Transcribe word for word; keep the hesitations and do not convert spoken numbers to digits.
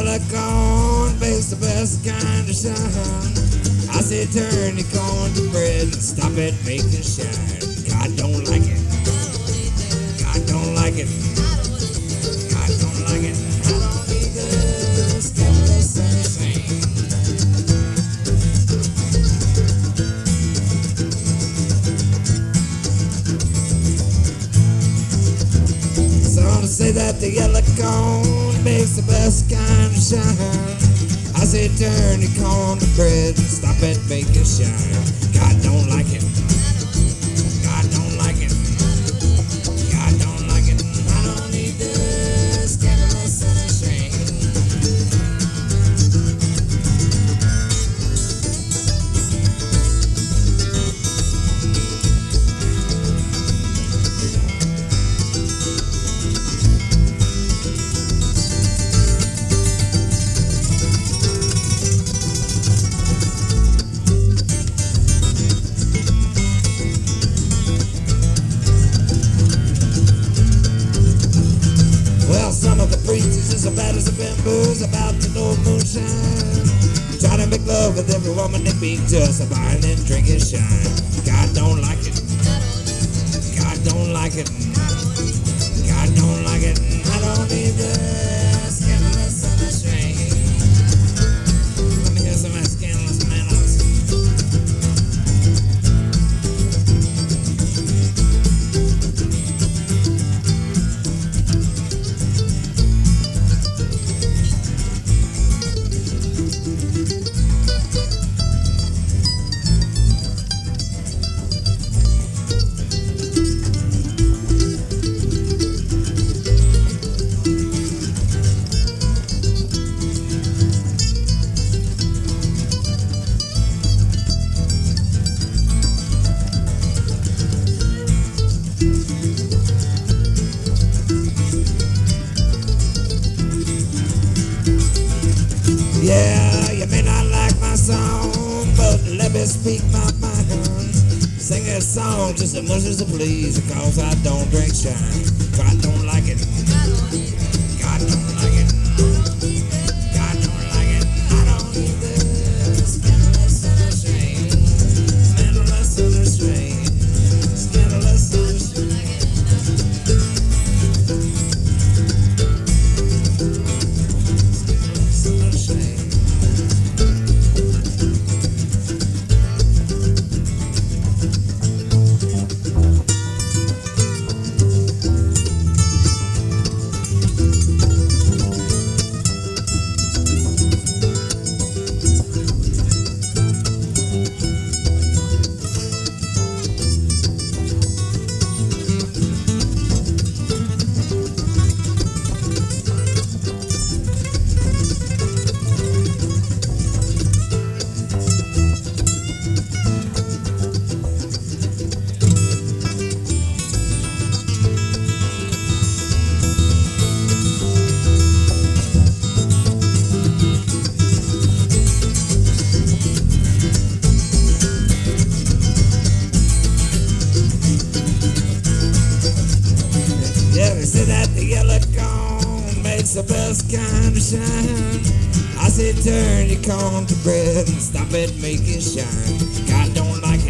yellow corn makes the best kind of shine. I said turn your corn to bread and stop it making shine. God don't like it. God don't like it. God don't like it. I don't need this scandalous thing. Some say that the yellow corn makes the best kind of shine. I say turn your corn to bread and stop it making shine. God don't like it. God don't like it. God don't like it. I don't need this scandalous and a shame. Preachers as bad as the bamboos about the no moonshine. Try to make love with every woman they meet, just buying and drinking shine. God don't like it. God don't like it. God don't like it. I don't need this scandalous and a shame. Let me hear some of that scandalous manners. Yeah, you may not like my song, but let me speak my mind. Sing this song just as much as I please, because I don't drink shine. God don't like it. God don't like it. God don't like it. I don't need this scandalous and a shame. Scandalous and a shame. Scandalous and a shame. Say that the yellow corn makes the best kind of shine. I said turn your corn to bread and stop it making shine. God don't like